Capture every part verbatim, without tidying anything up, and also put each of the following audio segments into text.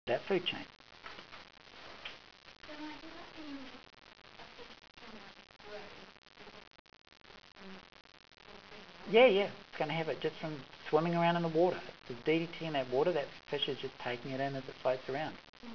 that food chain. Yeah, yeah, it's going to have it just from swimming around in the water. There's D D T in that water, that fish is just taking it in as it floats around.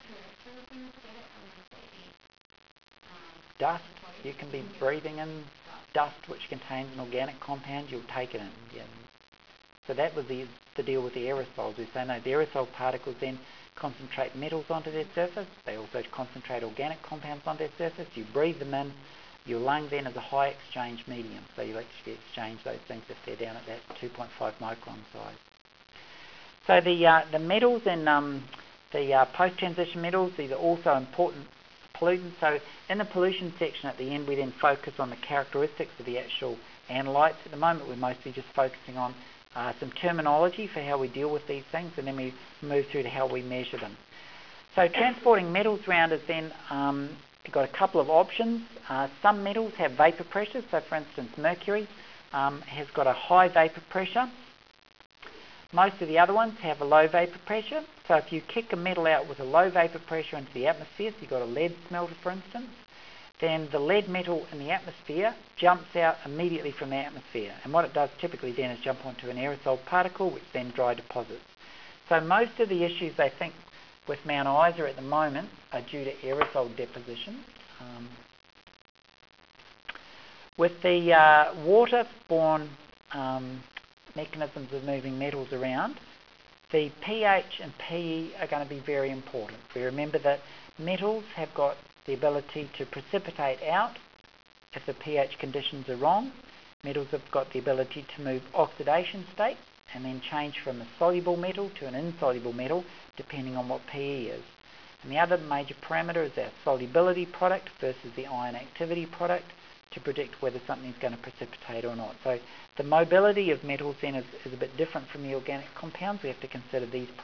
Dust, you can be breathing in dust which contains an organic compound, you'll take it in. Yeah. So that was the, the deal with the aerosols. We say no, the aerosol particles then concentrate metals onto their surface, they also concentrate organic compounds on their surface, you breathe them in, your lung then is a high exchange medium, so you actually exchange those things if they're down at that two point five micron size. So the uh, the metals and um, the uh, post-transition metals, these are also important pollutants. So in the pollution section at the end, we then focus on the characteristics of the actual analytes. At the moment, we're mostly just focusing on uh, some terminology for how we deal with these things, and then we move through to how we measure them. So transporting metals around is then um, you've got a couple of options. Uh, some metals have vapor pressure, so for instance mercury um, has got a high vapor pressure. Most of the other ones have a low vapor pressure, so if you kick a metal out with a low vapor pressure into the atmosphere, so you've got a lead smelter for instance, then the lead metal in the atmosphere jumps out immediately from the atmosphere, and what it does typically then is jump onto an aerosol particle which then dry deposits. So most of the issues they think with Mount Isa at the moment are due to aerosol deposition. Um, with the uh, water-borne um, mechanisms of moving metals around, the pH and P E are going to be very important. We remember that metals have got the ability to precipitate out if the pH conditions are wrong. Metals have got the ability to move oxidation state and then change from a soluble metal to an insoluble metal depending on what P E is. And the other major parameter is our solubility product versus the ion activity product to predict whether something's going to precipitate or not. So the mobility of metals then is, is a bit different from the organic compounds. We have to consider these